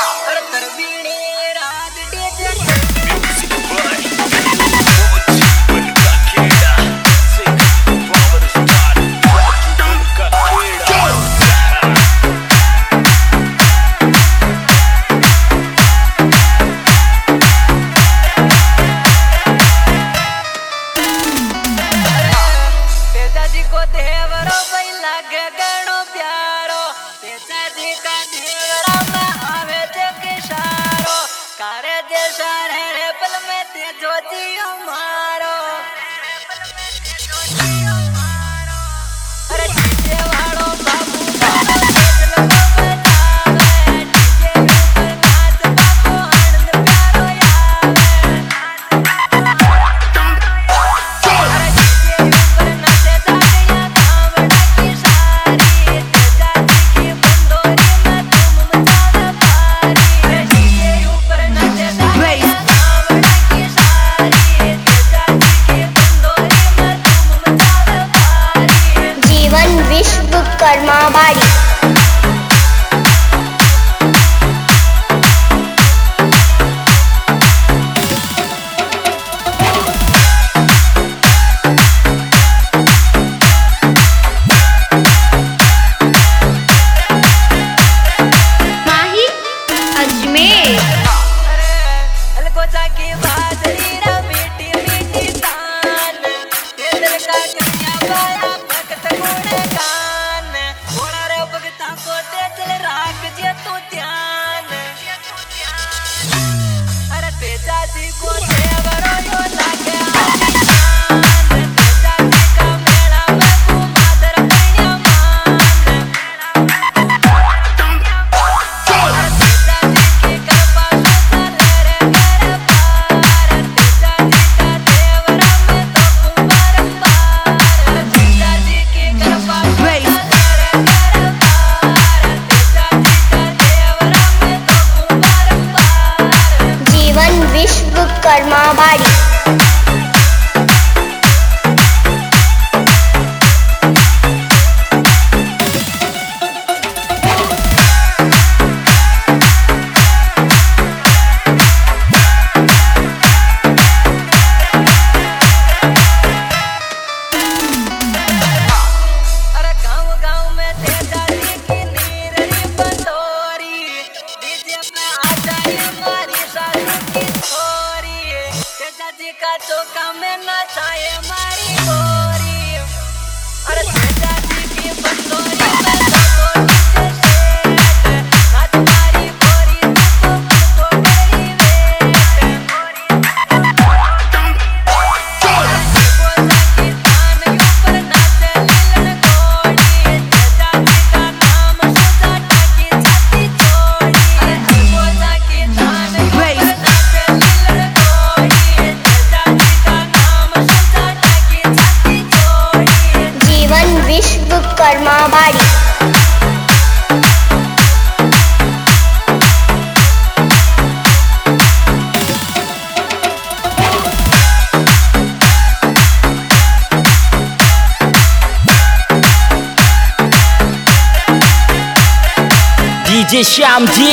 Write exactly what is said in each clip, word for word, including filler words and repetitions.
DJ Shyam ji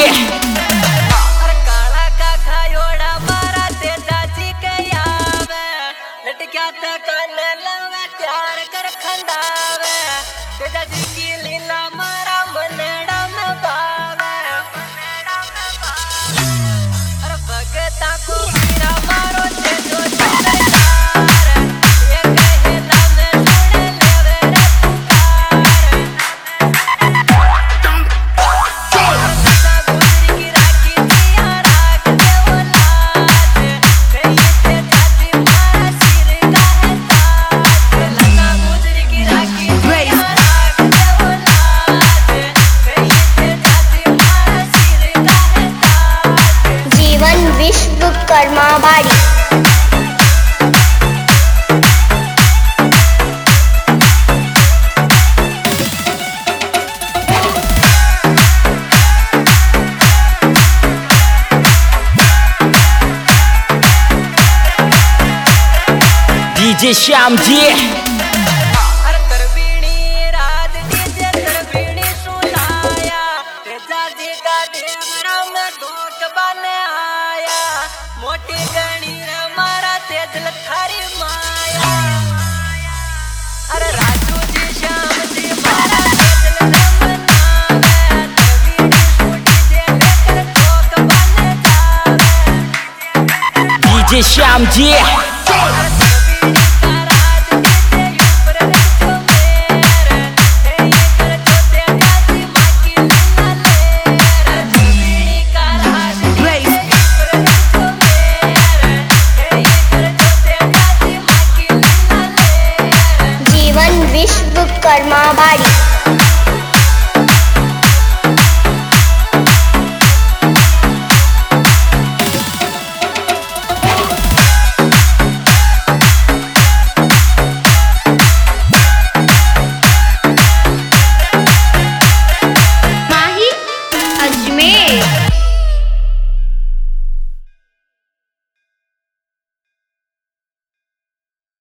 काला का खायोड़ा मारा तेजा जी के आवे लटक्या त काने लवे प्यार कर खंडावे तेजा जी की लीला मारा मनड़ा में पावे अरे भगता को हीरा मारो तेजो विश्वकर्मा बाड़ी डीजे श्याम जी तरबीणी रात डीजे तरबीणी सुनाया तेजा जी का देवरा में डोक बने आया मोटी गणी रे मारा ते दिल थारी माया अरे राजू जी श्याम जी मारा ते दिल रमनावे तवीरी छोटी दे लेकर डोक बने जावे डीजे श्याम जी कर्माबाड़ी माही अजमेर।